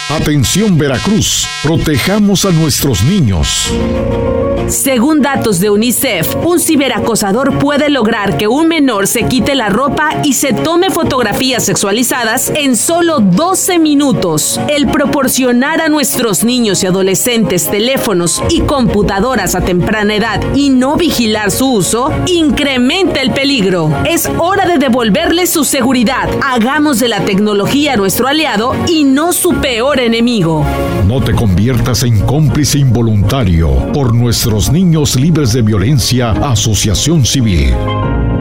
Atención Veracruz, protejamos a nuestros niños. Según datos de UNICEF, un ciberacosador puede lograr que un menor se quite la ropa y se tome fotografías sexualizadas en solo 12 minutos. El proporcionar a nuestros niños y adolescentes teléfonos y computadoras a temprana edad y no vigilar su uso, incrementa el peligro. Es hora de devolverles su seguridad. Hagamos de la tecnología nuestro aliado y no su peor enemigo. No te conviertas en cómplice involuntario. Por nuestros niños libres de violencia, Asociación Civil.